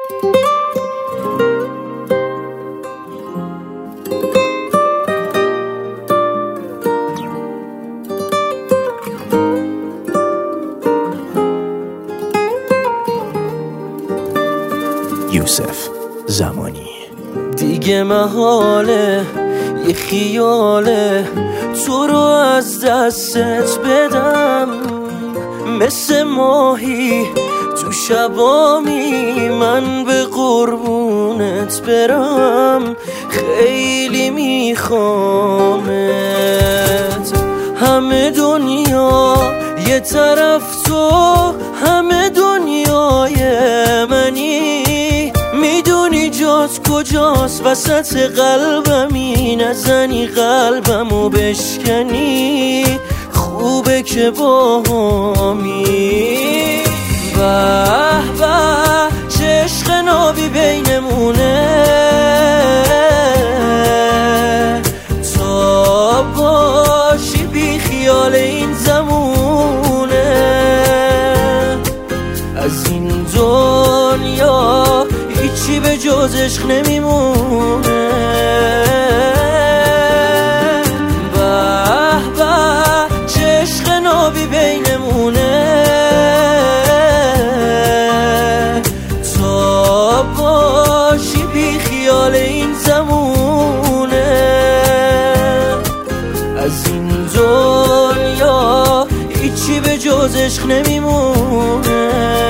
یوسف زمانی. دیگه محاله یه خیاله تو رو از دستت بدم، مثل ماهی تو شبامی من به قربونت برم. خیلی میخوامت، همه دنیا یه طرف تو، همه دنیای منی. میدونی جات کجاست وسط قلبمی، نزنی قلبمو بشکنی. خوبه که باهامی. به به چه عشق نابی بینمونه، تا باشی بی خیال این زمونه. از این دنیا هیچی به جز عشق نمیمونه. به به چه عشق نابی بینمونه، تا باشی بی خیال این زمونه. از این دنیا هیچی به جز عشق نمیمونه.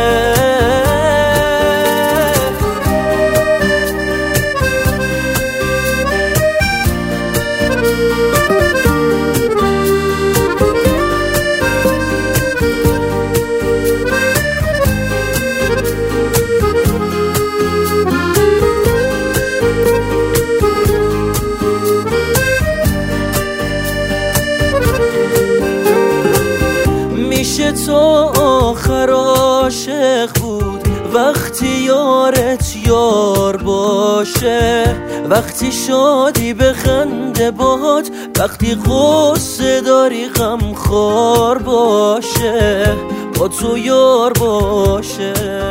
میشه تو آخر عاشق بود وقتی یارت یار باشه، وقتی شادی بخنده باد، وقتی غصه داری غمخوار باشه، با تو یار باشه.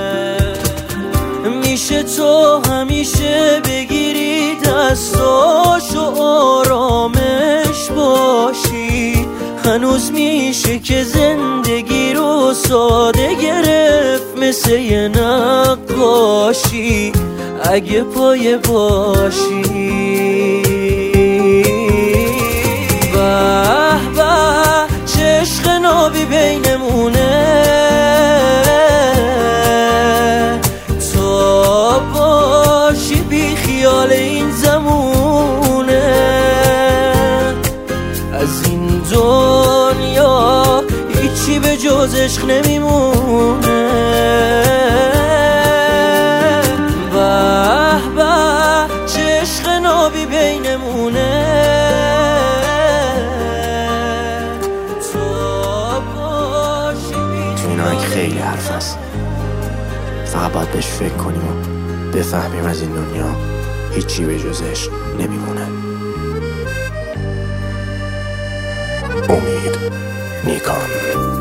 میشه تو همیشه بگیری دستاشو آرامش باشی، هنوز میشه که زندگی رو ساده گرفت مثل یه نقاشی، اگه پایه باشی. به به چه عشق نابی بینمونه، تا باشی بی خیال این زمونه. از این دنیا هیچی به جز عشق نمیمونه. به به چه عشق نابی بینمونه، تا باشی بی تو این آهنگ خیلی حرف هست، فقط باید بهش فکر کنیم و بفهمیم از این دنیا هیچی به جز عشق نمیمونه. امید نیکان.